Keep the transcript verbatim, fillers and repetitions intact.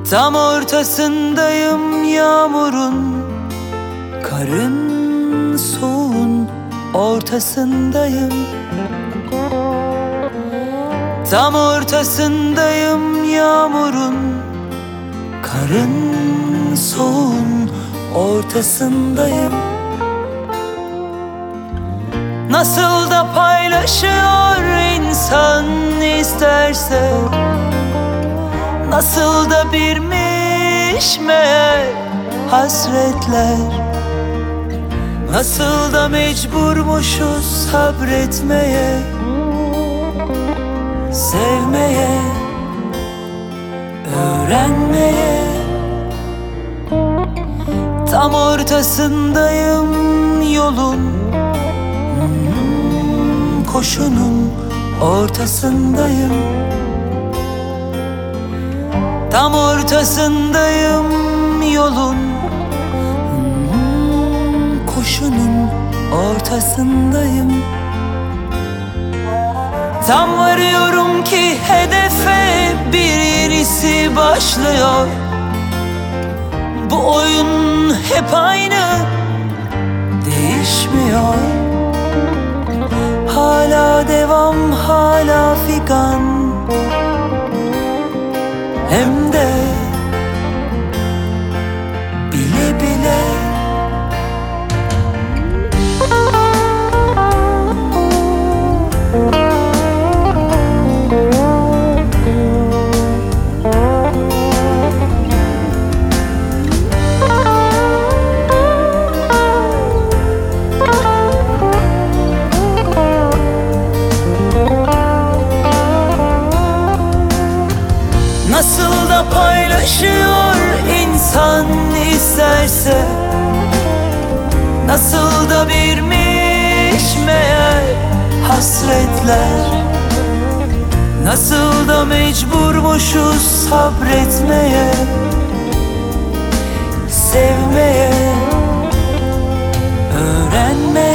Tam ortasındayım yağmurun, karın, soğuğun ortasındayım. Tam ortasındayım yağmurun, karın, soğuğun ortasındayım. Nasıl da paylaşıyor insan isterse, nasıl da birmiş meğer hasretler, nasıl da mecburmuşuz sabretmeye, sevmeye, öğrenmeye. Tam ortasındayım yolun, koşunun ortasındayım. Tam ortasındayım yolun, koşunun ortasındayım. Tam varıyorum ki hedefe, bir yenisi başlıyor. Bu oyun hep aynı, değişmiyor. Hala devam, hala figan, hem de bile bile. Nasıl da paylaşıyor insan isterse, nasıl da birmiş meğer hasretler, nasıl da mecburmuşuz sabretmeye, sevmeye, öğrenmeye.